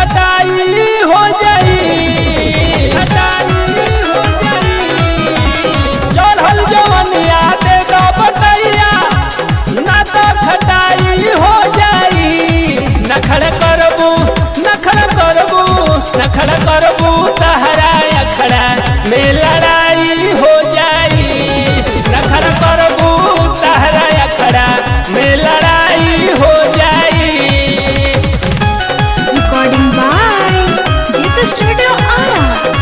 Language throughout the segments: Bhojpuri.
खटाई हो जाई, खटाई हो जाई। चढ़ल जवनिया दे दो बटैया ना तो खटाई हो जाई। नखड़ करबू नखड़ करबू नखड़ करबू तहरा अखड़ा में लड़ाई हो जाई। नखड़ करबू तहरा अखड़ा में लड़ाई हो जाई। Recording by Jeetu Studio Ara.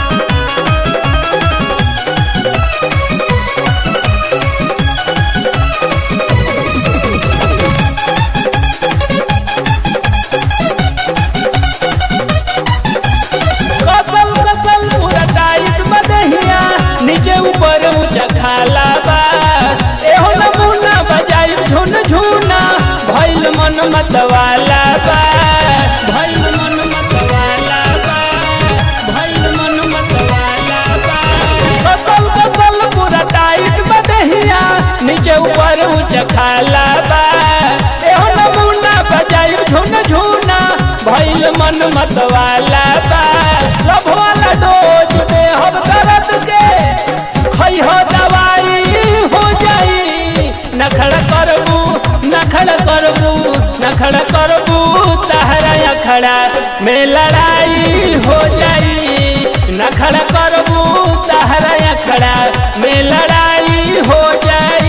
कसल कसल पूरा टाइट बदहिया नीचे ऊपर ऊंचा खाला बा। एहो नमूना बजाई झुन झुना भइल मन मतवाला बा, भइल मन मतवाला बा, भइल मन मतवाला बा। कसल कसल पूरा टाइट बदहिया नीचे ऊपर ऊंचा खाला बा। एहो नमूना बजाई झुन झुना भइल मन मतवाला बा। लभ वाला डोज दे हम दर्द के खइह दवाई हो जाई। नखड़ करबू नखड़ करबू नखड़ करबू तहरा अखड़ा में लड़ाई हो जाई। नखड़ करबू तहरा अखड़ा में लड़ाई हो जाई।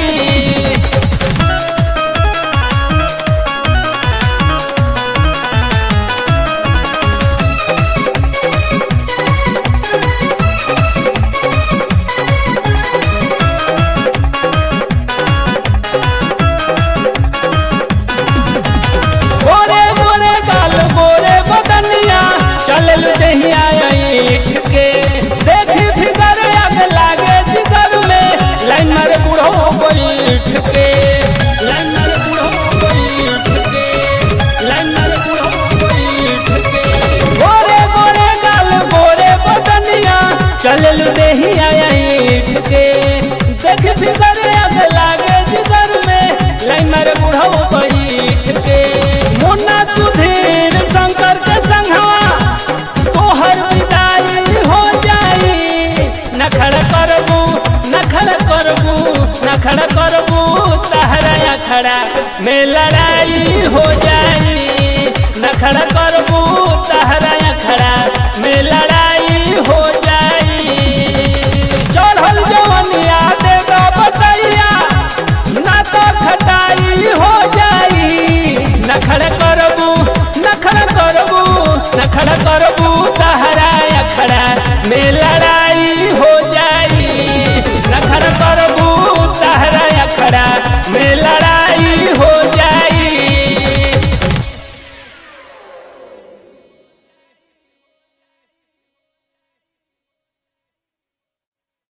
गोरे गोरे गाल गोरे बदनिया चलल दहिया ईठ के। देखी फिगर आग लागे जिगर में लाइन मारे बूढ़ो बैठ के, लाइन मारे बूढ़ो बैठ के, लाइन मारे बूढ़ो बैठ के। गोरे गोरे गाल गोरे बदनिया चलल दहिया ईठ के। देखी फिगर आग लागे जिगर में लाइन मारे बूढ़ो बैठ के। मुन्ना सुधीर शंकर के संघवा तोहर विदाई हो जाई। नखड़ करबू नखड़ करबू नखड़ करबू तहरा अखड़ा में लड़ाई हो जाई।